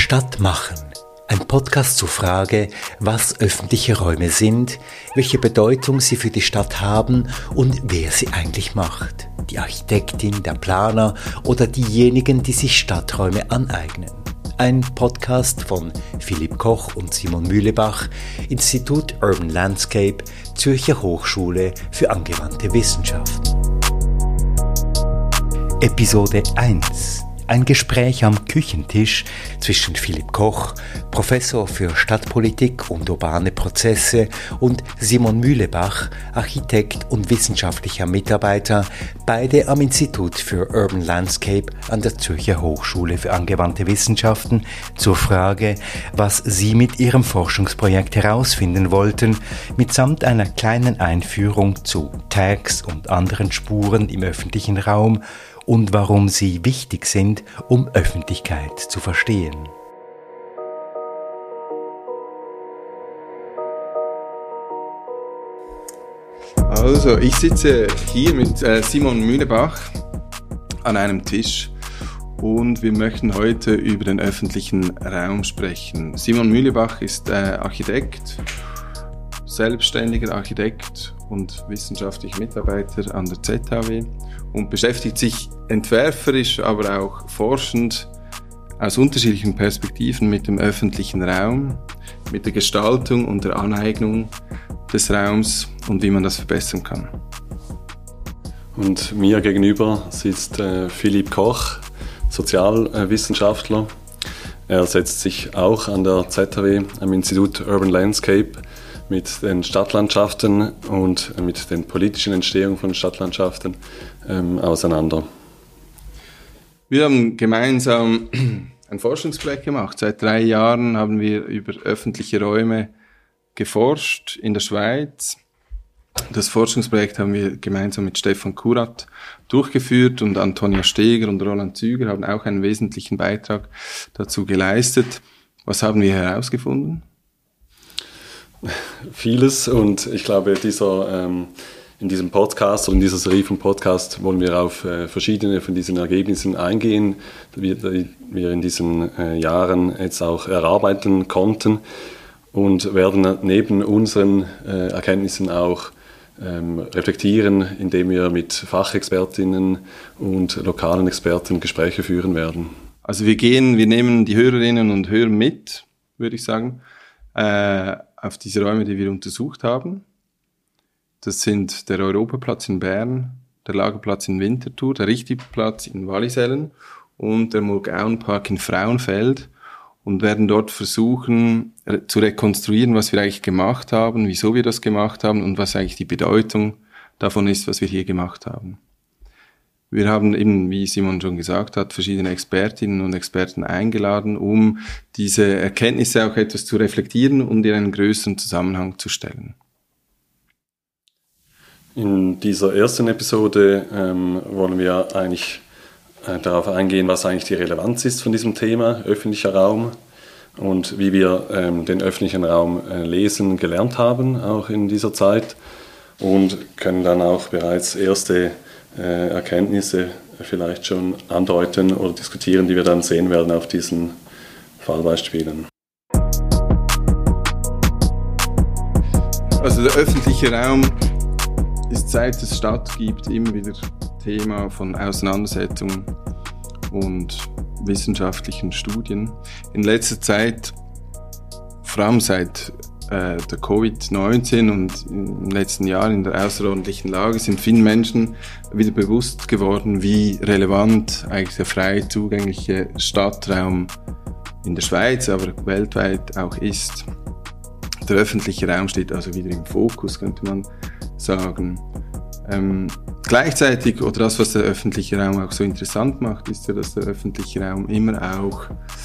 Stadt machen. Ein Podcast zur Frage, was öffentliche Räume sind, welche Bedeutung sie für die Stadt haben und wer sie eigentlich macht. Die Architektin, der Planer oder diejenigen, die sich Stadträume aneignen. Ein Podcast von Philipp Koch und Simon Mühlebach, Institut Urban Landscape, Zürcher Hochschule für angewandte Wissenschaft. Episode 1. Ein Gespräch am Küchentisch zwischen Philipp Koch, Professor für Stadtpolitik und urbane Prozesse, und Simon Mühlebach, Architekt und wissenschaftlicher Mitarbeiter, beide am Institut für Urban Landscape an der Zürcher Hochschule für angewandte Wissenschaften, zur Frage, was sie mit ihrem Forschungsprojekt herausfinden wollten, mitsamt einer kleinen Einführung zu Tags und anderen Spuren im öffentlichen Raum und warum sie wichtig sind, um Öffentlichkeit zu verstehen. Also, ich sitze hier mit Simon Mühlebach an einem Tisch und wir möchten heute über den öffentlichen Raum sprechen. Simon Mühlebach ist Architekt, selbstständiger Architekt und wissenschaftlicher Mitarbeiter an der ZHW und beschäftigt sich entwerferisch, aber auch forschend aus unterschiedlichen Perspektiven mit dem öffentlichen Raum, mit der Gestaltung und der Aneignung des Raums und wie man das verbessern kann. Und mir gegenüber sitzt Philipp Koch, Sozialwissenschaftler. Er setzt sich auch an der ZHW am Institut Urban Landscape mit den Stadtlandschaften und mit den politischen Entstehungen von Stadtlandschaften auseinander. Wir haben gemeinsam ein Forschungsprojekt gemacht. Seit 3 Jahren haben wir über öffentliche Räume geforscht in der Schweiz. Das Forschungsprojekt haben wir gemeinsam mit Stefan Kurat durchgeführt und Antonia Steger und Roland Züger haben auch einen wesentlichen Beitrag dazu geleistet. Was haben wir herausgefunden? Vieles, und ich glaube, in diesem Podcast oder in dieser Serie vom Podcast wollen wir auf verschiedene von diesen Ergebnissen eingehen, die wir in diesen Jahren jetzt auch erarbeiten konnten, und werden neben unseren Erkenntnissen auch reflektieren, indem wir mit Fachexpertinnen und lokalen Experten Gespräche führen werden. Also wir nehmen die Hörerinnen und Hörer mit, würde ich sagen, auf diese Räume, die wir untersucht haben. Das sind der Europaplatz in Bern, der Lagerplatz in Winterthur, der Richtigplatz in Wallisellen und der Murgauenpark in Frauenfeld, und werden dort versuchen zu rekonstruieren, was wir eigentlich gemacht haben, wieso wir das gemacht haben und was eigentlich die Bedeutung davon ist, was wir hier gemacht haben. Wir haben eben, wie Simon schon gesagt hat, verschiedene Expertinnen und Experten eingeladen, um diese Erkenntnisse auch etwas zu reflektieren und in einen größeren Zusammenhang zu stellen. In dieser ersten Episode wollen wir eigentlich darauf eingehen, was eigentlich die Relevanz ist von diesem Thema öffentlicher Raum und wie wir den öffentlichen Raum lesen gelernt haben, auch in dieser Zeit, und können dann auch bereits erste Erkenntnisse vielleicht schon andeuten oder diskutieren, die wir dann sehen werden auf diesen Fallbeispielen. Also der öffentliche Raum ist, seit es Stadt gibt, immer wieder Thema von Auseinandersetzungen und wissenschaftlichen Studien. In letzter Zeit, vor allem seit der Covid-19 und im letzten Jahr in der außerordentlichen Lage, sind vielen Menschen wieder bewusst geworden, wie relevant eigentlich der frei zugängliche Stadtraum in der Schweiz, aber weltweit auch ist. Der öffentliche Raum steht also wieder im Fokus, könnte man sagen. Gleichzeitig, oder das, was der öffentliche Raum auch so interessant macht, ist ja, dass der öffentliche Raum immer auch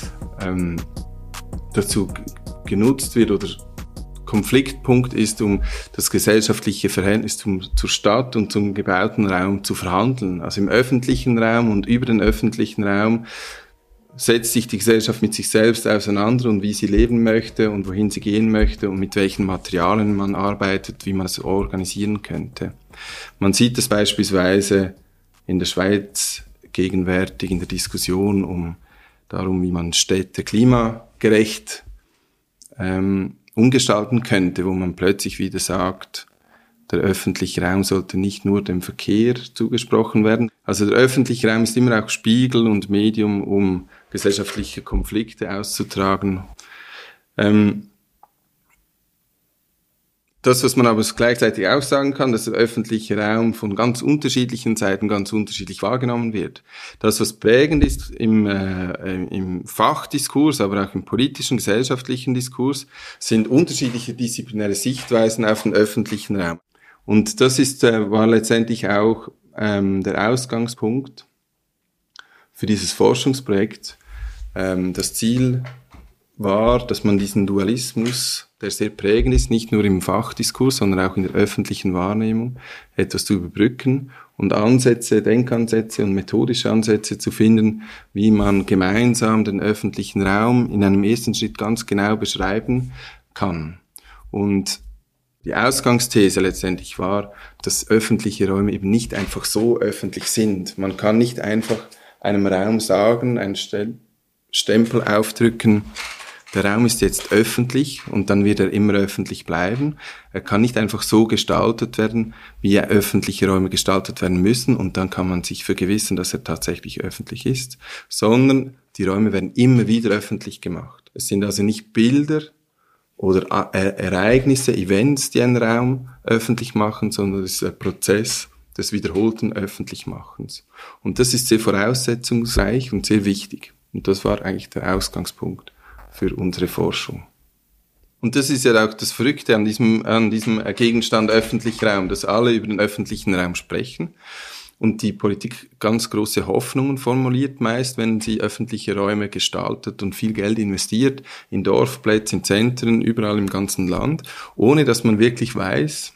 dazu genutzt wird oder Konfliktpunkt ist, um das gesellschaftliche Verhältnis zur Stadt und zum gebauten Raum zu verhandeln. Also im öffentlichen Raum und über den öffentlichen Raum setzt sich die Gesellschaft mit sich selbst auseinander und wie sie leben möchte und wohin sie gehen möchte und mit welchen Materialien man arbeitet, wie man es organisieren könnte. Man sieht das beispielsweise in der Schweiz gegenwärtig in der Diskussion um darum, wie man Städte klimagerecht umgestalten könnte, wo man plötzlich wieder sagt, der öffentliche Raum sollte nicht nur dem Verkehr zugesprochen werden. Also der öffentliche Raum ist immer auch Spiegel und Medium, um gesellschaftliche Konflikte auszutragen. Das, was man aber gleichzeitig auch sagen kann, dass der öffentliche Raum von ganz unterschiedlichen Seiten ganz unterschiedlich wahrgenommen wird. Das, was prägend ist im Fachdiskurs, aber auch im politischen, gesellschaftlichen Diskurs, sind unterschiedliche disziplinäre Sichtweisen auf den öffentlichen Raum. Und das war letztendlich auch der Ausgangspunkt für dieses Forschungsprojekt. Das Ziel war, dass man diesen Dualismus, der sehr prägend ist, nicht nur im Fachdiskurs, sondern auch in der öffentlichen Wahrnehmung, etwas zu überbrücken und Denkansätze und methodische Ansätze zu finden, wie man gemeinsam den öffentlichen Raum in einem ersten Schritt ganz genau beschreiben kann. Und die Ausgangsthese letztendlich war, dass öffentliche Räume eben nicht einfach so öffentlich sind. Man kann nicht einfach einem Raum sagen, einen Stempel aufdrücken, der Raum ist jetzt öffentlich und dann wird er immer öffentlich bleiben. Er kann nicht einfach so gestaltet werden, wie öffentliche Räume gestaltet werden müssen und dann kann man sich vergewissern, dass er tatsächlich öffentlich ist, sondern die Räume werden immer wieder öffentlich gemacht. Es sind also nicht Bilder oder Ereignisse, Events, die einen Raum öffentlich machen, sondern es ist ein Prozess des wiederholten Öffentlichmachens. Und das ist sehr voraussetzungsreich und sehr wichtig. Und das war eigentlich der Ausgangspunkt für unsere Forschung. Und das ist ja auch das Verrückte an diesem Gegenstand öffentlicher Raum, dass alle über den öffentlichen Raum sprechen und die Politik ganz große Hoffnungen formuliert meist, wenn sie öffentliche Räume gestaltet und viel Geld investiert in Dorfplätze, in Zentren, überall im ganzen Land, ohne dass man wirklich weiß,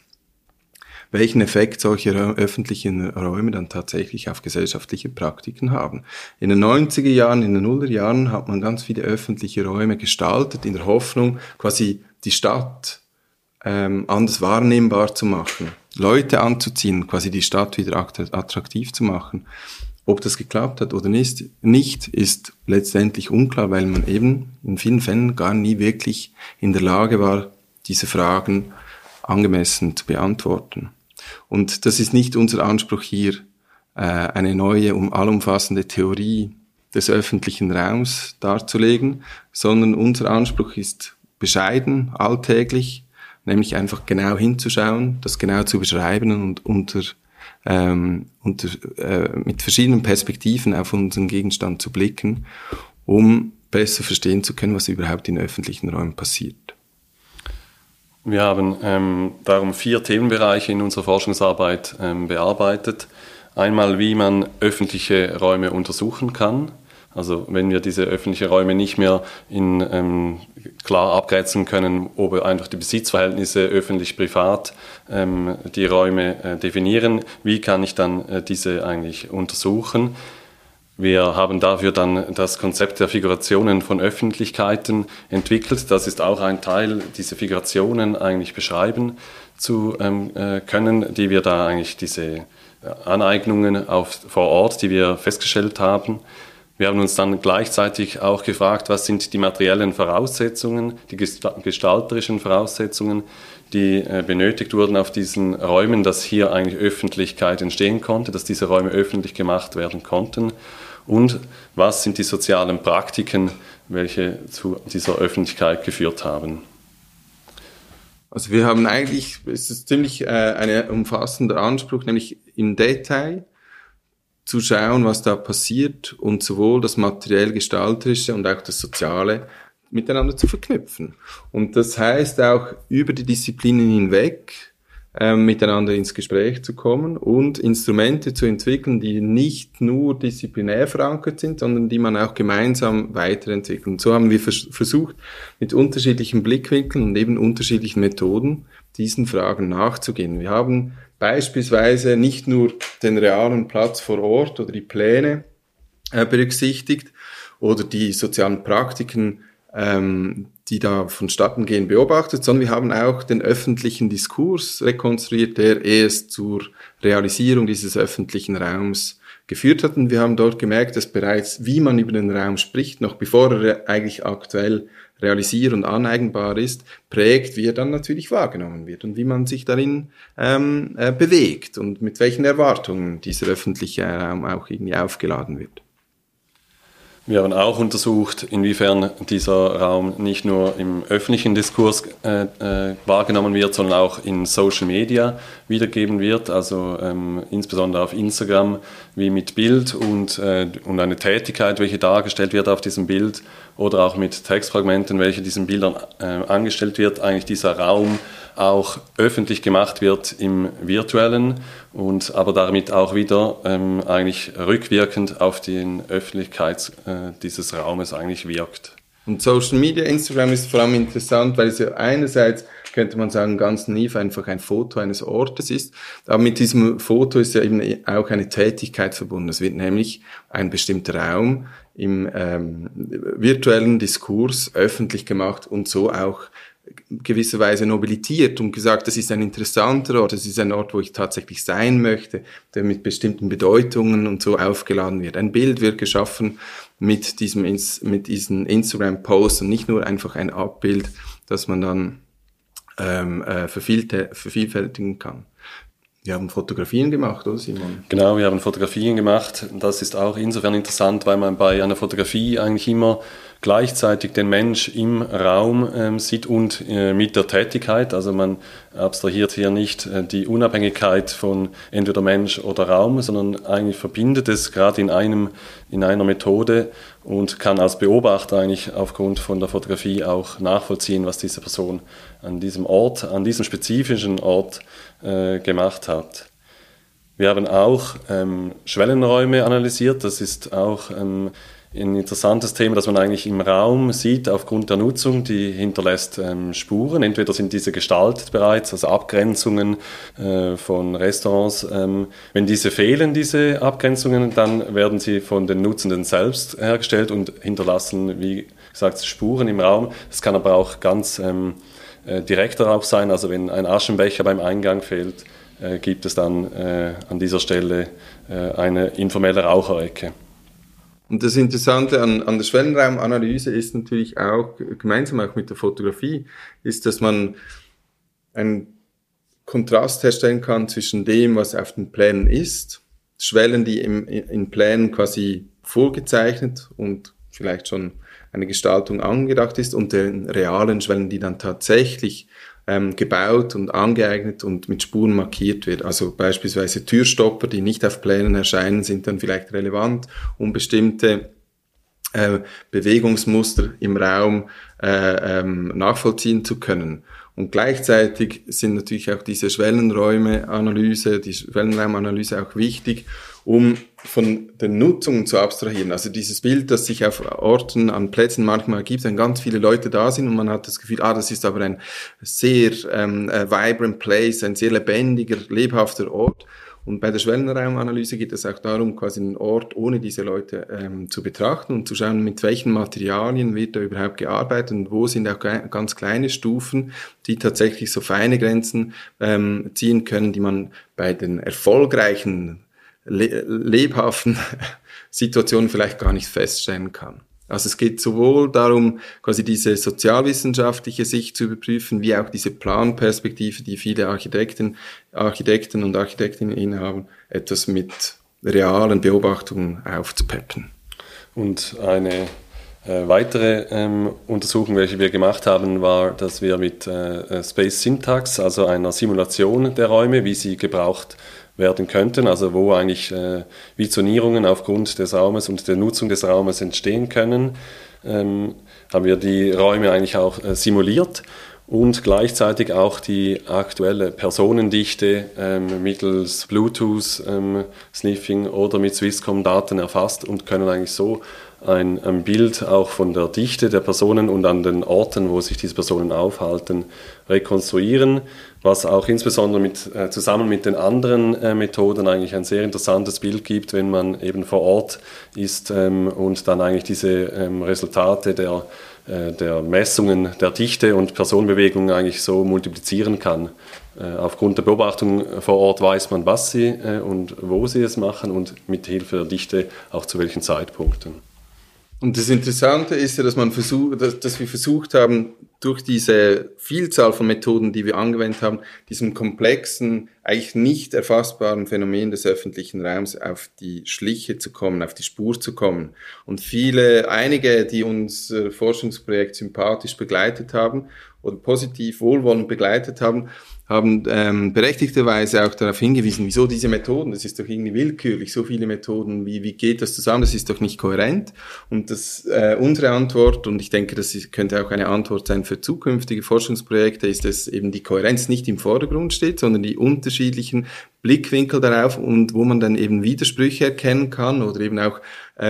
welchen Effekt solche öffentlichen Räume dann tatsächlich auf gesellschaftliche Praktiken haben. In den 90er Jahren, in den Nullerjahren hat man ganz viele öffentliche Räume gestaltet, in der Hoffnung, quasi die Stadt anders wahrnehmbar zu machen, Leute anzuziehen, quasi die Stadt wieder attraktiv zu machen. Ob das geklappt hat oder nicht, ist letztendlich unklar, weil man eben in vielen Fällen gar nie wirklich in der Lage war, diese Fragen angemessen zu beantworten. Und das ist nicht unser Anspruch hier, eine neue, allumfassende Theorie des öffentlichen Raums darzulegen, sondern unser Anspruch ist bescheiden, alltäglich, nämlich einfach genau hinzuschauen, das genau zu beschreiben und mit verschiedenen Perspektiven auf unseren Gegenstand zu blicken, um besser verstehen zu können, was überhaupt in öffentlichen Räumen passiert. Wir haben darum 4 Themenbereiche in unserer Forschungsarbeit bearbeitet. Einmal, wie man öffentliche Räume untersuchen kann. Also wenn wir diese öffentlichen Räume nicht mehr klar abgrenzen können, ob einfach die Besitzverhältnisse öffentlich-privat die Räume definieren, wie kann ich dann diese eigentlich untersuchen? Wir haben dafür dann das Konzept der Figurationen von Öffentlichkeiten entwickelt. Das ist auch ein Teil, diese Figurationen eigentlich beschreiben zu können, die wir da eigentlich diese Aneignungen vor Ort, die wir festgestellt haben. Wir haben uns dann gleichzeitig auch gefragt, was sind die materiellen Voraussetzungen, die gestalterischen Voraussetzungen, die benötigt wurden auf diesen Räumen, dass hier eigentlich Öffentlichkeit entstehen konnte, dass diese Räume öffentlich gemacht werden konnten. Und was sind die sozialen Praktiken, welche zu dieser Öffentlichkeit geführt haben? Also wir haben eigentlich, es ist ziemlich ein umfassender Anspruch, nämlich im Detail zu schauen, was da passiert und sowohl das materiell-gestalterische und auch das Soziale miteinander zu verknüpfen. Und das heißt auch über die Disziplinen hinweg miteinander ins Gespräch zu kommen und Instrumente zu entwickeln, die nicht nur disziplinär verankert sind, sondern die man auch gemeinsam weiterentwickelt. Und so haben wir versucht, mit unterschiedlichen Blickwinkeln und eben unterschiedlichen Methoden diesen Fragen nachzugehen. Wir haben beispielsweise nicht nur den realen Platz vor Ort oder die Pläne berücksichtigt oder die sozialen Praktiken, die da vonstatten gehen, beobachtet, sondern wir haben auch den öffentlichen Diskurs rekonstruiert, der erst zur Realisierung dieses öffentlichen Raums geführt hat. Und wir haben dort gemerkt, dass bereits, wie man über den Raum spricht, noch bevor er eigentlich aktuell realisier- und aneigenbar ist, prägt, wie er dann natürlich wahrgenommen wird und wie man sich darin bewegt und mit welchen Erwartungen dieser öffentliche Raum auch irgendwie aufgeladen wird. Wir haben auch untersucht, inwiefern dieser Raum nicht nur im öffentlichen Diskurs wahrgenommen wird, sondern auch in Social Media wiedergeben wird, also insbesondere auf Instagram, wie mit Bild und eine Tätigkeit, welche dargestellt wird auf diesem Bild, oder auch mit Textfragmenten, welche diesen Bildern angestellt wird, eigentlich dieser Raum auch öffentlich gemacht wird im Virtuellen und aber damit auch wieder eigentlich rückwirkend auf die Öffentlichkeit dieses Raumes eigentlich wirkt. Und Social Media, Instagram ist vor allem interessant, weil es ja einerseits, könnte man sagen, ganz naiv einfach ein Foto eines Ortes ist, aber mit diesem Foto ist ja eben auch eine Tätigkeit verbunden. Es wird nämlich ein bestimmter Raum im virtuellen Diskurs öffentlich gemacht und so auch gewisserweise nobilitiert und gesagt, das ist ein interessanter Ort, das ist ein Ort, wo ich tatsächlich sein möchte, der mit bestimmten Bedeutungen und so aufgeladen wird. Ein Bild wird geschaffen mit diesen Instagram-Posts und nicht nur einfach ein Abbild, das man dann vervielfältigen kann. Wir haben Fotografien gemacht, oder Simon? Genau, wir haben Fotografien gemacht. Das ist auch insofern interessant, weil man bei einer Fotografie eigentlich immer gleichzeitig den Mensch im Raum sieht und mit der Tätigkeit. Also man abstrahiert hier nicht die Unabhängigkeit von entweder Mensch oder Raum, sondern eigentlich verbindet es gerade in einer Methode und kann als Beobachter eigentlich aufgrund von der Fotografie auch nachvollziehen, was diese Person an diesem Ort, an diesem spezifischen Ort gemacht hat. Wir haben auch Schwellenräume analysiert. Das ist auch ein interessantes Thema, dass man eigentlich im Raum sieht, aufgrund der Nutzung, die hinterlässt Spuren. Entweder sind diese gestaltet bereits, also Abgrenzungen von Restaurants. Wenn diese fehlen, diese Abgrenzungen, dann werden sie von den Nutzenden selbst hergestellt und hinterlassen, wie gesagt, Spuren im Raum. Das kann aber auch ganz direkter auch sein. Also wenn ein Aschenbecher beim Eingang fehlt, gibt es dann an dieser Stelle eine informelle Raucherecke. Und das Interessante an der Schwellenraumanalyse ist natürlich auch, gemeinsam auch mit der Fotografie, ist, dass man einen Kontrast herstellen kann zwischen dem, was auf den Plänen ist, Schwellen, die in Plänen quasi vorgezeichnet und vielleicht schon eine Gestaltung angedacht ist, und den realen Schwellen, die dann tatsächlich gebaut und angeeignet und mit Spuren markiert wird. Also beispielsweise Türstopper, die nicht auf Plänen erscheinen, sind dann vielleicht relevant, um bestimmte Bewegungsmuster im Raum nachvollziehen zu können. Und gleichzeitig sind natürlich auch diese Schwellenraumanalyse auch wichtig, um von den Nutzungen zu abstrahieren. Also dieses Bild, das sich auf Orten, an Plätzen manchmal ergibt, wenn ganz viele Leute da sind und man hat das Gefühl, das ist aber ein sehr vibrant place, ein sehr lebendiger, lebhafter Ort. Und bei der Schwellenraumanalyse geht es auch darum, quasi einen Ort ohne diese Leute zu betrachten und zu schauen, mit welchen Materialien wird da überhaupt gearbeitet und wo sind auch ganz kleine Stufen, die tatsächlich so feine Grenzen ziehen können, die man bei den erfolgreichen lebhaften Situationen vielleicht gar nicht feststellen kann. Also es geht sowohl darum, quasi diese sozialwissenschaftliche Sicht zu überprüfen, wie auch diese Planperspektive, die viele Architekten und Architektinnen innehaben, etwas mit realen Beobachtungen aufzupeppen. Und eine weitere Untersuchung, welche wir gemacht haben, war, dass wir mit Space Syntax, also einer Simulation der Räume, wie sie gebraucht werden könnten, also wo eigentlich Visionierungen aufgrund des Raumes und der Nutzung des Raumes entstehen können, haben wir die Räume eigentlich auch simuliert und gleichzeitig auch die aktuelle Personendichte mittels Bluetooth-Sniffing oder mit Swisscom-Daten erfasst und können eigentlich so ein Bild auch von der Dichte der Personen und an den Orten, wo sich diese Personen aufhalten, rekonstruieren, was auch insbesondere zusammen mit den anderen Methoden eigentlich ein sehr interessantes Bild gibt, wenn man eben vor Ort ist und dann eigentlich diese Resultate der der Messungen der Dichte und Personenbewegungen eigentlich so multiplizieren kann. Aufgrund der Beobachtung vor Ort weiß man, was sie und wo sie es machen und mit Hilfe der Dichte auch zu welchen Zeitpunkten. Und das Interessante ist ja, dass wir versucht haben, durch diese Vielzahl von Methoden, die wir angewendet haben, diesem komplexen, eigentlich nicht erfassbaren Phänomen des öffentlichen Raums auf die Schliche zu kommen, auf die Spur zu kommen. Und einige, die unser Forschungsprojekt sympathisch begleitet haben oder positiv wohlwollend begleitet haben berechtigterweise auch darauf hingewiesen, wieso diese Methoden, das ist doch irgendwie willkürlich, so viele Methoden, wie geht das zusammen, das ist doch nicht kohärent. Und unsere Antwort, und ich denke, könnte auch eine Antwort sein für zukünftige Forschungsprojekte, ist, dass eben die Kohärenz nicht im Vordergrund steht, sondern die unterschiedlichen Blickwinkel darauf und wo man dann eben Widersprüche erkennen kann oder eben auch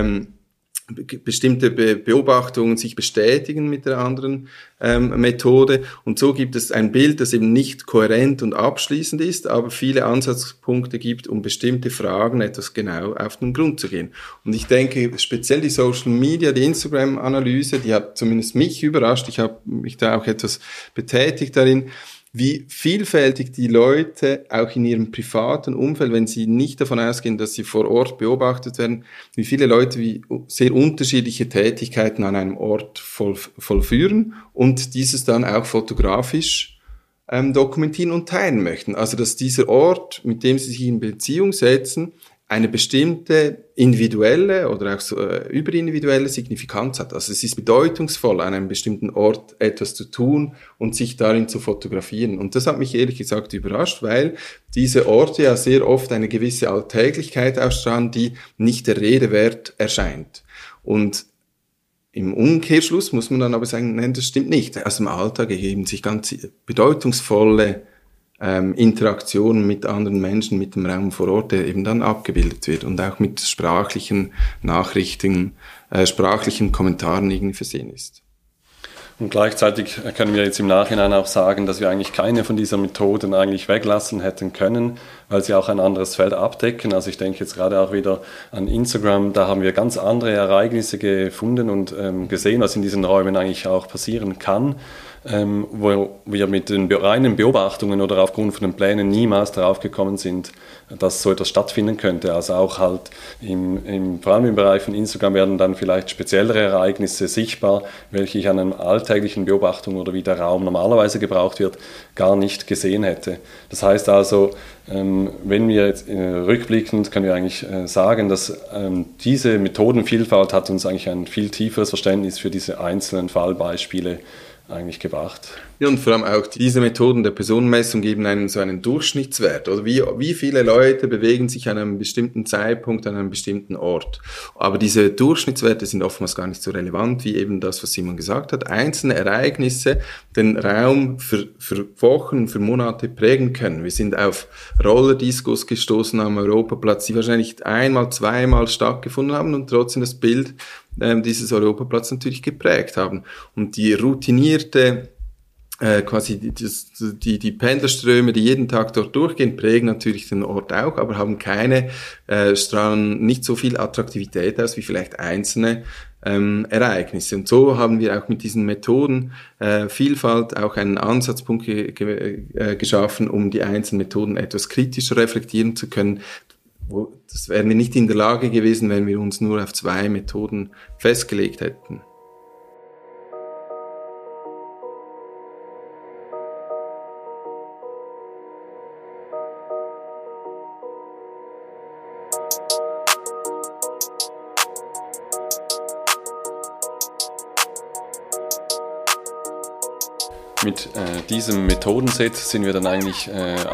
bestimmte Beobachtungen sich bestätigen mit der anderen Methode. Und so gibt es ein Bild, das eben nicht kohärent und abschließend ist, aber viele Ansatzpunkte gibt, um bestimmte Fragen etwas genau auf den Grund zu gehen. Und ich denke, speziell die Social Media, die Instagram-Analyse, die hat zumindest mich überrascht. Ich habe mich da auch etwas betätigt darin, wie vielfältig die Leute auch in ihrem privaten Umfeld, wenn sie nicht davon ausgehen, dass sie vor Ort beobachtet werden, wie viele Leute wie sehr unterschiedliche Tätigkeiten an einem Ort vollführen und dieses dann auch fotografisch dokumentieren und teilen möchten. Also dass dieser Ort, mit dem sie sich in Beziehung setzen, eine bestimmte individuelle oder auch so, überindividuelle Signifikanz hat. Also es ist bedeutungsvoll, an einem bestimmten Ort etwas zu tun und sich darin zu fotografieren. Und das hat mich ehrlich gesagt überrascht, weil diese Orte ja sehr oft eine gewisse Alltäglichkeit ausstrahlen, die nicht der Rede wert erscheint. Und im Umkehrschluss muss man dann aber sagen, nein, das stimmt nicht. Aus dem Alltag ergeben sich ganz bedeutungsvolle Interaktion mit anderen Menschen, mit dem Raum vor Ort, der eben dann abgebildet wird und auch mit sprachlichen Nachrichten, sprachlichen Kommentaren irgendwie versehen ist. Und gleichzeitig können wir jetzt im Nachhinein auch sagen, dass wir eigentlich keine von dieser Methoden eigentlich weglassen hätten können, weil sie auch ein anderes Feld abdecken. Also ich denke jetzt gerade auch wieder an Instagram, da haben wir ganz andere Ereignisse gefunden und gesehen, was in diesen Räumen eigentlich auch passieren kann, wo wir mit den reinen Beobachtungen oder aufgrund von den Plänen niemals darauf gekommen sind, dass so etwas stattfinden könnte. Also auch halt vor allem im Bereich von Instagram werden dann vielleicht speziellere Ereignisse sichtbar, welche ich an einer alltäglichen Beobachtung oder wie der Raum normalerweise gebraucht wird, gar nicht gesehen hätte. Das heißt also, wenn wir jetzt rückblickend können wir eigentlich sagen, dass diese Methodenvielfalt hat uns eigentlich ein viel tieferes Verständnis für diese einzelnen Fallbeispiele eigentlich gebracht. Ja, und vor allem auch diese Methoden der Personenmessung geben einem so einen Durchschnittswert. Oder wie viele Leute bewegen sich an einem bestimmten Zeitpunkt an einem bestimmten Ort. Aber diese Durchschnittswerte sind oftmals gar nicht so relevant, wie eben das, was Simon gesagt hat. Einzelne Ereignisse den Raum für Wochen, für Monate prägen können. Wir sind auf Rollerdiscos gestoßen am Europaplatz, die wahrscheinlich einmal, zweimal stattgefunden haben und trotzdem das Bild dieses Europaplatz natürlich geprägt haben. Und die routinierte quasi die Pendlerströme, die jeden Tag dort durchgehen, prägen natürlich den Ort auch, aber haben strahlen nicht so viel Attraktivität aus wie vielleicht einzelne Ereignisse. Und so haben wir auch mit diesen Methoden Vielfalt auch einen Ansatzpunkt geschaffen, um die einzelnen Methoden etwas kritischer reflektieren zu können. Das wären wir nicht in der Lage gewesen, wenn wir uns nur auf 2 Methoden festgelegt hätten. Mit diesem Methodenset sind wir dann eigentlich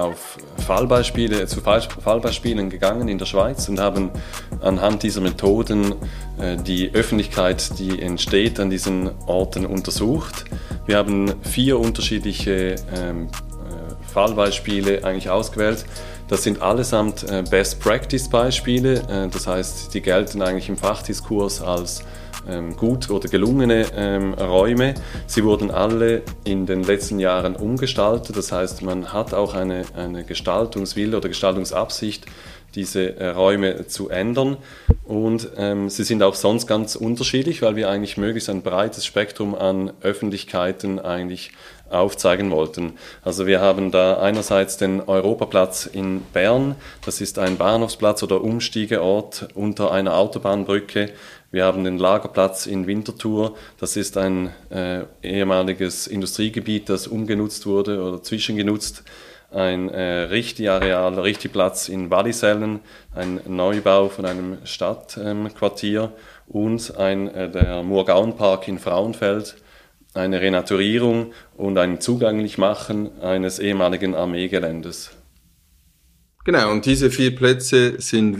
zu Fallbeispielen gegangen in der Schweiz und haben anhand dieser Methoden die Öffentlichkeit, die entsteht an diesen Orten, untersucht. Wir haben 4 unterschiedliche Fallbeispiele eigentlich ausgewählt. Das sind allesamt Best-Practice-Beispiele, das heißt, die gelten eigentlich im Fachdiskurs als gut oder gelungene Räume. Sie wurden alle in den letzten Jahren umgestaltet, das heißt, man hat auch eine Gestaltungswille oder Gestaltungsabsicht, diese Räume zu ändern. Und sie sind auch sonst ganz unterschiedlich, weil wir eigentlich möglichst ein breites Spektrum an Öffentlichkeiten eigentlich aufzeigen wollten. Also wir haben da einerseits den Europaplatz in Bern, das ist ein Bahnhofsplatz oder Umsteigeort unter einer Autobahnbrücke. Wir haben den Lagerplatz in Winterthur, das ist ein ehemaliges Industriegebiet, das umgenutzt wurde oder zwischengenutzt. Ein Richti-Areal, Richti-Platz in Wallisellen, ein Neubau von einem Stadtquartier und der Murgauenpark in Frauenfeld, eine Renaturierung und ein Zugänglichmachen eines ehemaligen Armeegeländes. Genau, und diese 4 Plätze haben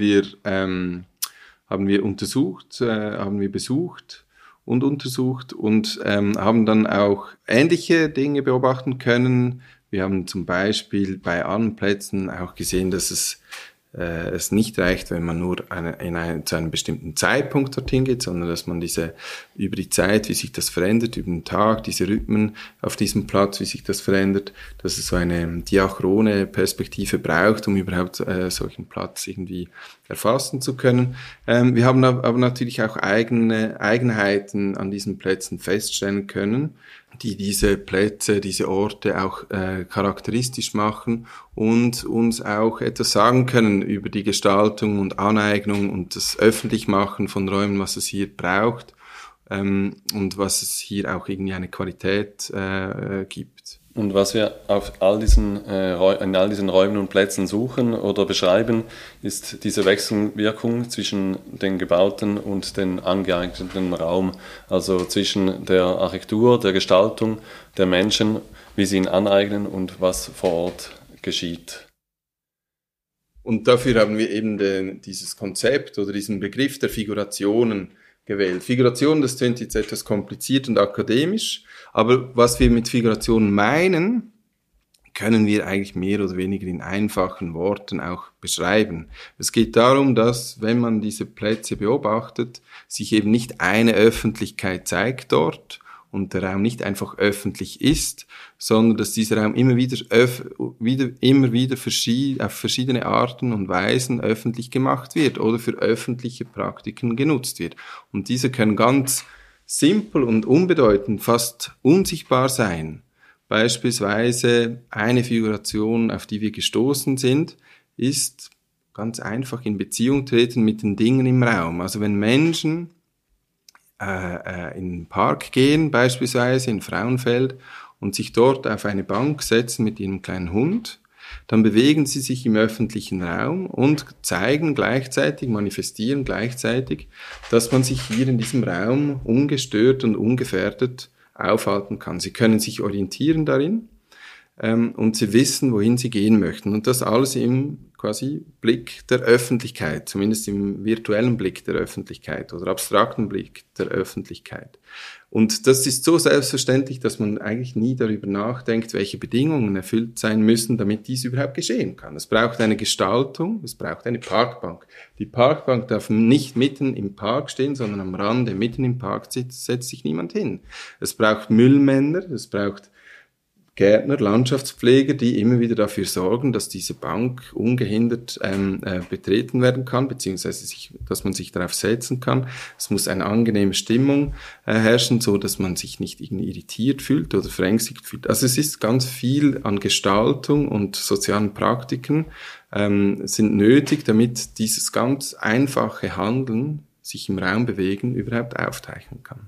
wir untersucht, haben wir besucht und untersucht und haben dann auch ähnliche Dinge beobachten können. Wir haben zum Beispiel bei anderen Plätzen auch gesehen, dass es nicht reicht, wenn man nur zu einem bestimmten Zeitpunkt dorthin geht, sondern dass man über die Zeit, wie sich das verändert, über den Tag, diese Rhythmen auf diesem Platz, wie sich das verändert, dass es so eine diachrone Perspektive braucht, um überhaupt solchen Platz irgendwie erfassen zu können. Wir haben aber natürlich auch Eigenheiten an diesen Plätzen feststellen können, die diese Plätze, diese Orte auch charakteristisch machen und uns auch etwas sagen können über die Gestaltung und Aneignung und das Öffentlichmachen von Räumen, was es hier braucht und was es hier auch irgendwie eine Qualität gibt. Und was wir in all diesen Räumen und Plätzen suchen oder beschreiben, ist diese Wechselwirkung zwischen den gebauten und den angeeigneten Raum, also zwischen der Architektur, der Gestaltung, der Menschen, wie sie ihn aneignen und was vor Ort geschieht. Und dafür haben wir eben dieses Konzept oder diesen Begriff der Figurationen gewählt. Figuration, das klingt jetzt etwas kompliziert und akademisch, aber was wir mit Figuration meinen, können wir eigentlich mehr oder weniger in einfachen Worten auch beschreiben. Es geht darum, dass, wenn man diese Plätze beobachtet, sich eben nicht eine Öffentlichkeit zeigt dort und der Raum nicht einfach öffentlich ist, sondern dass dieser Raum immer wieder auf verschiedene Arten und Weisen öffentlich gemacht wird oder für öffentliche Praktiken genutzt wird. Und diese können ganz simpel und unbedeutend, fast unsichtbar sein. Beispielsweise eine Figuration, auf die wir gestoßen sind, ist ganz einfach in Beziehung treten mit den Dingen im Raum. Also wenn Menschen in den Park gehen, beispielsweise in Frauenfeld, und sich dort auf eine Bank setzen mit ihrem kleinen Hund, dann bewegen sie sich im öffentlichen Raum und manifestieren gleichzeitig, dass man sich hier in diesem Raum ungestört und ungefährdet aufhalten kann. Sie können sich orientieren darin und sie wissen, wohin sie gehen möchten. Und das alles im quasi Blick der Öffentlichkeit, zumindest im virtuellen Blick der Öffentlichkeit oder abstrakten Blick der Öffentlichkeit. Und das ist so selbstverständlich, dass man eigentlich nie darüber nachdenkt, welche Bedingungen erfüllt sein müssen, damit dies überhaupt geschehen kann. Es braucht eine Gestaltung, es braucht eine Parkbank. Die Parkbank darf nicht mitten im Park stehen, sondern am Rande, mitten im Park setzt sich niemand hin. Es braucht Müllmänner, es braucht Gärtner, Landschaftspfleger, die immer wieder dafür sorgen, dass diese Bank ungehindert betreten werden kann, beziehungsweise dass man sich darauf setzen kann. Es muss eine angenehme Stimmung herrschen, so dass man sich nicht irgendwie irritiert fühlt oder verängstigt fühlt. Also es ist ganz viel an Gestaltung und sozialen Praktiken sind nötig, damit dieses ganz einfache Handeln, sich im Raum bewegen, überhaupt auftauchen kann.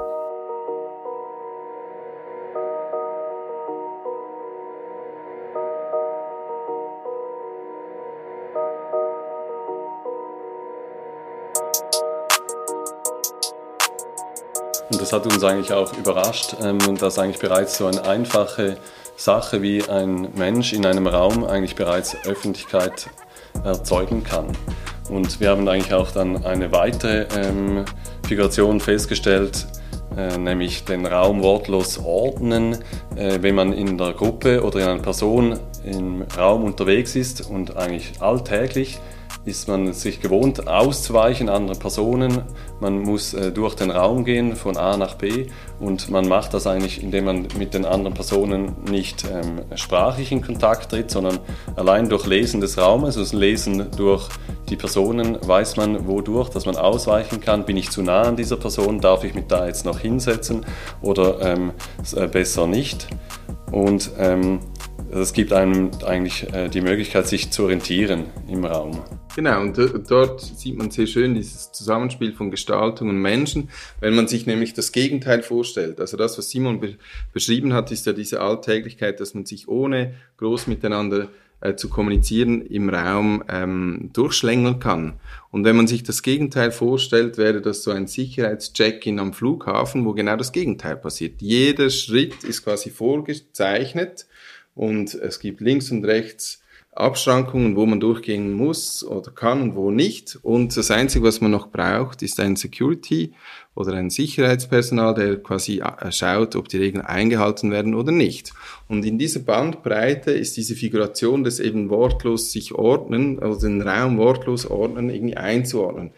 Und das hat uns eigentlich auch überrascht, dass eigentlich bereits so eine einfache Sache wie ein Mensch in einem Raum eigentlich bereits Öffentlichkeit erzeugen kann. Und wir haben eigentlich auch dann eine weitere Figuration festgestellt, nämlich den Raum wortlos ordnen. Wenn man in der Gruppe oder in einer Person im Raum unterwegs ist und eigentlich alltäglich, ist man sich gewohnt, auszuweichen anderen Personen. Man muss durch den Raum gehen, von A nach B. Und man macht das eigentlich, indem man mit den anderen Personen nicht sprachlich in Kontakt tritt, sondern allein durch Lesen des Raumes, also das Lesen durch die Personen, weiß man wodurch, dass man ausweichen kann. Bin ich zu nah an dieser Person? Darf ich mich da jetzt noch hinsetzen oder besser nicht? Und es gibt einem eigentlich die Möglichkeit, sich zu orientieren im Raum. Genau, und dort sieht man sehr schön dieses Zusammenspiel von Gestaltung und Menschen, wenn man sich nämlich das Gegenteil vorstellt. Also das, was Simon beschrieben hat, ist ja diese Alltäglichkeit, dass man sich ohne groß miteinander zu kommunizieren im Raum durchschlängeln kann. Und wenn man sich das Gegenteil vorstellt, wäre das so ein Sicherheitscheck-in am Flughafen, wo genau das Gegenteil passiert. Jeder Schritt ist quasi vorgezeichnet und es gibt links und rechts Abschrankungen, wo man durchgehen muss oder kann und wo nicht. Und das Einzige, was man noch braucht, ist ein Security oder ein Sicherheitspersonal, der quasi schaut, ob die Regeln eingehalten werden oder nicht. Und in dieser Bandbreite ist diese Figuration des eben wortlos sich ordnen, also den Raum wortlos ordnen, irgendwie einzuordnen.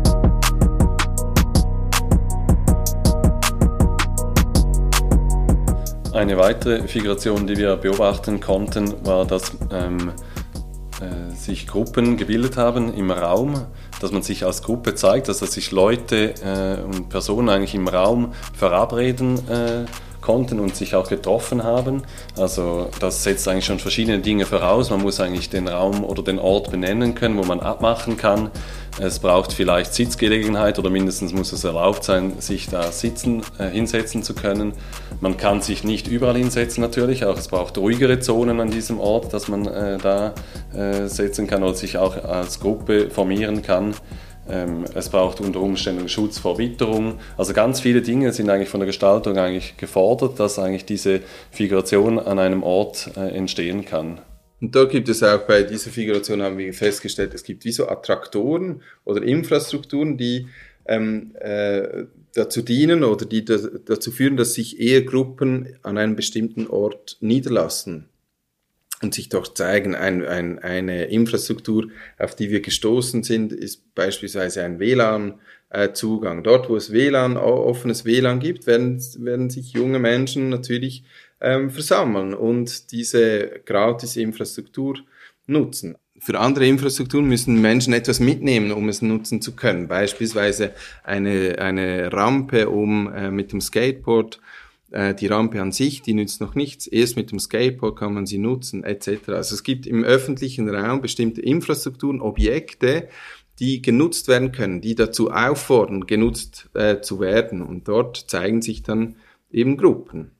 Eine weitere Figuration, die wir beobachten konnten, war, dass sich Gruppen gebildet haben im Raum, dass man sich als Gruppe zeigt, dass sich Leute und Personen eigentlich im Raum verabreden konnten und sich auch getroffen haben. Also das setzt eigentlich schon verschiedene Dinge voraus. Man muss eigentlich den Raum oder den Ort benennen können, wo man abmachen kann. Es braucht vielleicht Sitzgelegenheit oder mindestens muss es erlaubt sein, sich da hinsetzen zu können. Man kann sich nicht überall hinsetzen natürlich, auch es braucht ruhigere Zonen an diesem Ort, dass man da setzen kann oder sich auch als Gruppe formieren kann. Es braucht unter Umständen Schutz vor Witterung. Also ganz viele Dinge sind eigentlich von der Gestaltung eigentlich gefordert, dass eigentlich diese Figuration an einem Ort entstehen kann. Und da gibt es auch bei dieser Figuration, haben wir festgestellt, es gibt wie so Attraktoren oder Infrastrukturen, die dazu dienen oder die dazu führen, dass sich eher Gruppen an einem bestimmten Ort niederlassen und sich dort zeigen. Eine Infrastruktur, auf die wir gestoßen sind, ist beispielsweise ein WLAN-Zugang. Dort, wo es offenes WLAN gibt, werden sich junge Menschen natürlich versammeln und diese Gratis-Infrastruktur nutzen. Für andere Infrastrukturen müssen Menschen etwas mitnehmen, um es nutzen zu können. Beispielsweise eine Rampe, um mit dem Skateboard, die Rampe an sich, die nützt noch nichts. Erst mit dem Skateboard kann man sie nutzen, etc. Also es gibt im öffentlichen Raum bestimmte Infrastrukturen, Objekte, die genutzt werden können, die dazu auffordern, genutzt zu werden. Und dort zeigen sich dann eben Gruppen.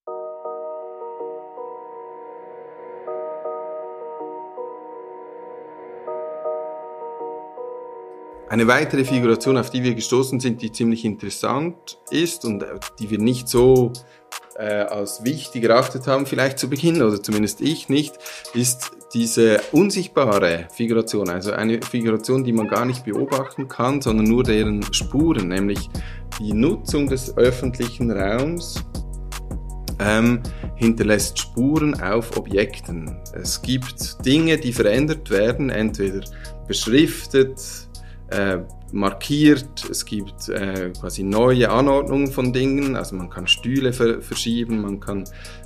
Eine weitere Figuration, auf die wir gestoßen sind, die ziemlich interessant ist und die wir nicht so als wichtig erachtet haben, vielleicht zu Beginn, oder zumindest ich nicht, ist diese unsichtbare Figuration, also eine Figuration, die man gar nicht beobachten kann, sondern nur deren Spuren, nämlich die Nutzung des öffentlichen Raums hinterlässt Spuren auf Objekten. Es gibt Dinge, die verändert werden, entweder beschriftet, markiert, es gibt quasi neue Anordnungen von Dingen, also man kann Stühle verschieben, man kann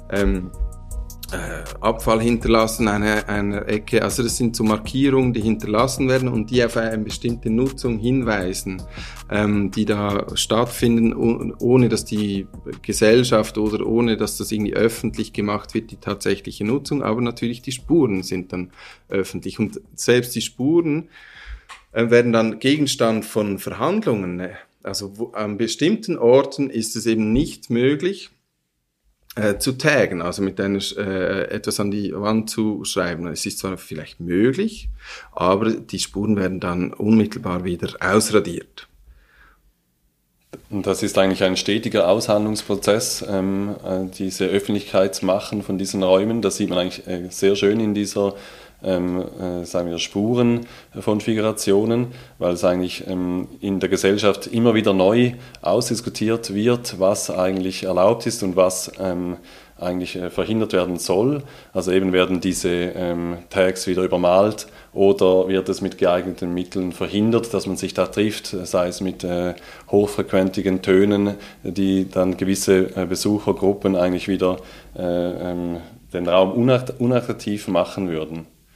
Abfall hinterlassen an einer Ecke, also das sind so Markierungen, die hinterlassen werden und die auf eine bestimmte Nutzung hinweisen, die da stattfinden, ohne dass die Gesellschaft oder ohne dass das irgendwie öffentlich gemacht wird, die tatsächliche Nutzung, aber natürlich die Spuren sind dann öffentlich und selbst die Spuren werden dann Gegenstand von Verhandlungen. Also an bestimmten Orten ist es eben nicht möglich zu taggen, also mit etwas an die Wand zu schreiben. Es ist zwar vielleicht möglich, aber die Spuren werden dann unmittelbar wieder ausradiert. Und das ist eigentlich ein stetiger Aushandlungsprozess, diese Öffentlichkeitsmachen von diesen Räumen. Das sieht man eigentlich sehr schön in dieser sagen wir Spuren von Figurationen, weil es eigentlich in der Gesellschaft immer wieder neu ausdiskutiert wird, was eigentlich erlaubt ist und was eigentlich verhindert werden soll. Also eben werden diese Tags wieder übermalt oder wird es mit geeigneten Mitteln verhindert, dass man sich da trifft, sei es mit hochfrequentigen Tönen, die dann gewisse Besuchergruppen eigentlich wieder den Raum unattraktiv machen würden.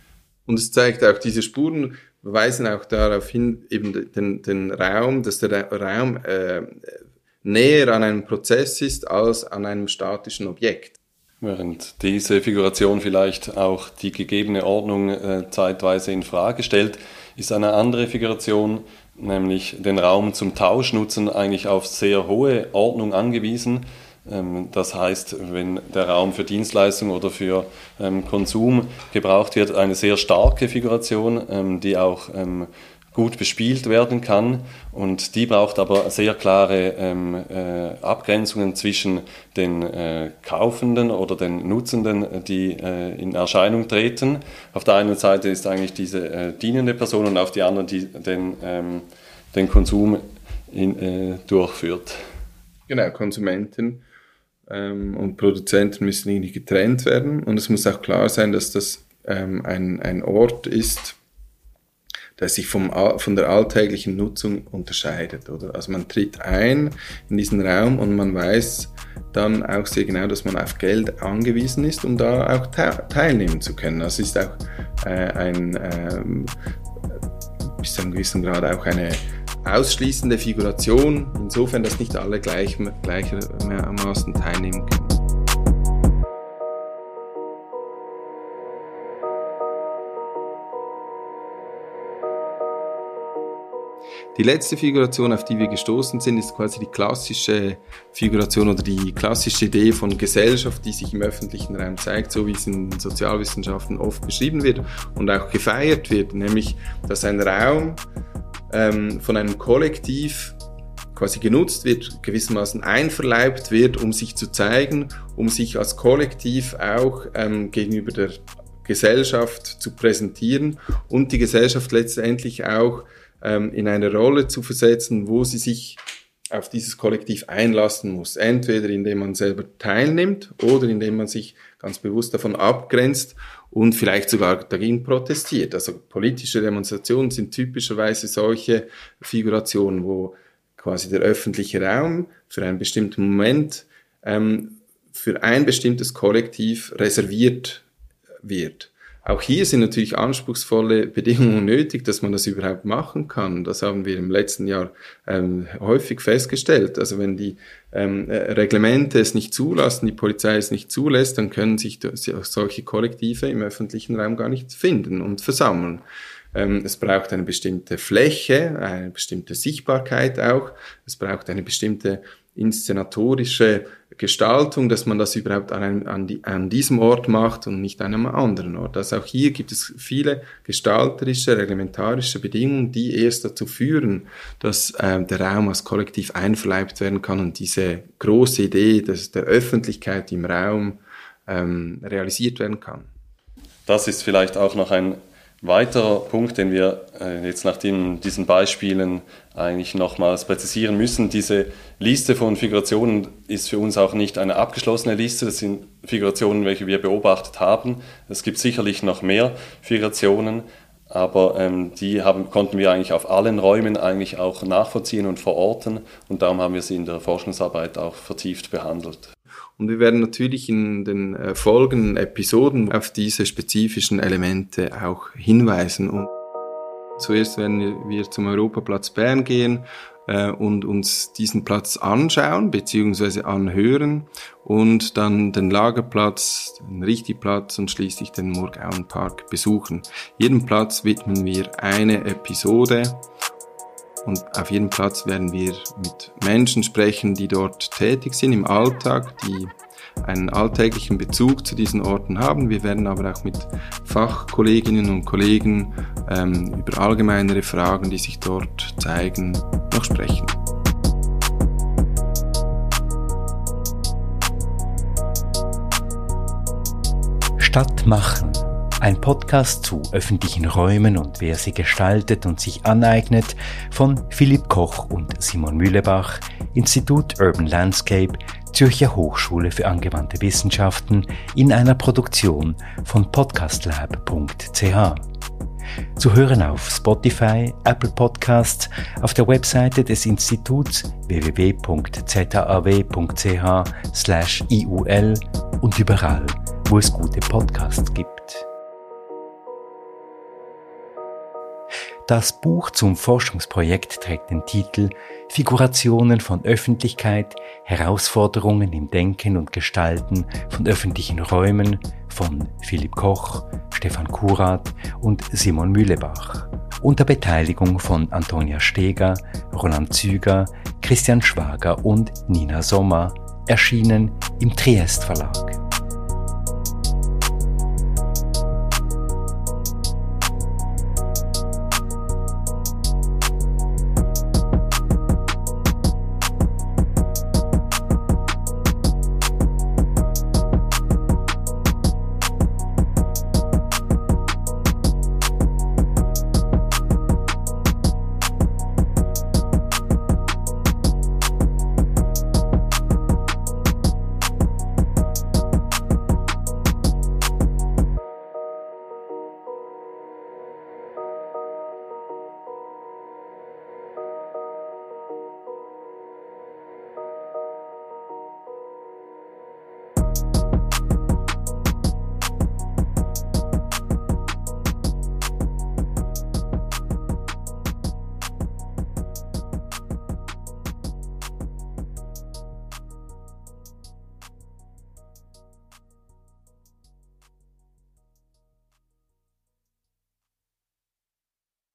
Und es zeigt auch, diese Spuren weisen auch darauf hin, eben den Raum, dass der Raum näher an einem Prozess ist als an einem statischen Objekt. Während diese Figuration vielleicht auch die gegebene Ordnung zeitweise in Frage stellt, ist eine andere Figuration, nämlich den Raum zum Tausch nutzen, eigentlich auf sehr hohe Ordnung angewiesen. Das heißt, wenn der Raum für Dienstleistung oder für Konsum gebraucht wird, eine sehr starke Figuration, die auch gut bespielt werden kann, und die braucht aber sehr klare Abgrenzungen zwischen den Kaufenden oder den Nutzenden, die in Erscheinung treten. Auf der einen Seite ist eigentlich diese dienende Person und auf die andere, die den Konsum durchführt. Genau, Konsumenten und Produzenten müssen irgendwie getrennt werden, und es muss auch klar sein, dass das ein Ort ist, der sich von der alltäglichen Nutzung unterscheidet, oder? Also man tritt ein in diesen Raum und man weiß dann auch sehr genau, dass man auf Geld angewiesen ist, um da auch teilnehmen zu können. Also es ist auch bis zu einem gewissen Grad auch eine ausschließende Figuration, insofern, dass nicht alle gleichermaßen teilnehmen können. Die letzte Figuration, auf die wir gestoßen sind, ist quasi die klassische Figuration oder die klassische Idee von Gesellschaft, die sich im öffentlichen Raum zeigt, so wie es in Sozialwissenschaften oft beschrieben wird und auch gefeiert wird, nämlich, dass ein Raum von einem Kollektiv quasi genutzt wird, gewissermaßen einverleibt wird, um sich zu zeigen, um sich als Kollektiv auch gegenüber der Gesellschaft zu präsentieren und die Gesellschaft letztendlich auch in eine Rolle zu versetzen, wo sie sich auf dieses Kollektiv einlassen muss. Entweder indem man selber teilnimmt oder indem man sich ganz bewusst davon abgrenzt und vielleicht sogar dagegen protestiert. Also politische Demonstrationen sind typischerweise solche Figurationen, wo quasi der öffentliche Raum für einen bestimmten Moment für ein bestimmtes Kollektiv reserviert wird. Auch hier sind natürlich anspruchsvolle Bedingungen nötig, dass man das überhaupt machen kann. Das haben wir im letzten Jahr häufig festgestellt. Also wenn die Reglemente es nicht zulassen, die Polizei es nicht zulässt, dann können sich solche Kollektive im öffentlichen Raum gar nicht finden und versammeln. Es braucht eine bestimmte Fläche, eine bestimmte Sichtbarkeit auch. Es braucht eine bestimmte inszenatorische Gestaltung, dass man das überhaupt an diesem Ort macht und nicht an einem anderen Ort. Also auch hier gibt es viele gestalterische, reglementarische Bedingungen, die erst dazu führen, dass der Raum als Kollektiv einverleibt werden kann und diese große Idee der Öffentlichkeit im Raum realisiert werden kann. Das ist vielleicht auch noch ein weiterer Punkt, den wir jetzt nach diesen Beispielen eigentlich nochmals präzisieren müssen. Diese Liste von Figurationen ist für uns auch nicht eine abgeschlossene Liste. Das sind Figurationen, welche wir beobachtet haben. Es gibt sicherlich noch mehr Figurationen, aber die konnten wir eigentlich auf allen Räumen eigentlich auch nachvollziehen und verorten, und darum haben wir sie in der Forschungsarbeit auch vertieft behandelt. Und wir werden natürlich in den folgenden Episoden auf diese spezifischen Elemente auch hinweisen. Und zuerst werden wir zum Europaplatz Bern gehen und uns diesen Platz anschauen bzw. anhören und dann den Lagerplatz, den Richtigplatz und schließlich den Murgauenpark besuchen. Jedem Platz widmen wir eine Episode. Und auf jedem Platz werden wir mit Menschen sprechen, die dort tätig sind im Alltag, die einen alltäglichen Bezug zu diesen Orten haben. Wir werden aber auch mit Fachkolleginnen und Kollegen über allgemeinere Fragen, die sich dort zeigen, noch sprechen. Stadt machen. Ein Podcast zu öffentlichen Räumen und wer sie gestaltet und sich aneignet von Philipp Koch und Simon Mühlebach, Institut Urban Landscape, Zürcher Hochschule für angewandte Wissenschaften in einer Produktion von podcastlab.ch. Zu hören auf Spotify, Apple Podcasts, auf der Webseite des Instituts www.zaw.ch/iul und überall, wo es gute Podcasts gibt. Das Buch zum Forschungsprojekt trägt den Titel Figurationen von Öffentlichkeit, Herausforderungen im Denken und Gestalten von öffentlichen Räumen von Philipp Koch, Stefan Kurath und Simon Mühlebach. Unter Beteiligung von Antonia Steger, Roland Züger, Christian Schwager und Nina Sommer, erschienen im Triest Verlag.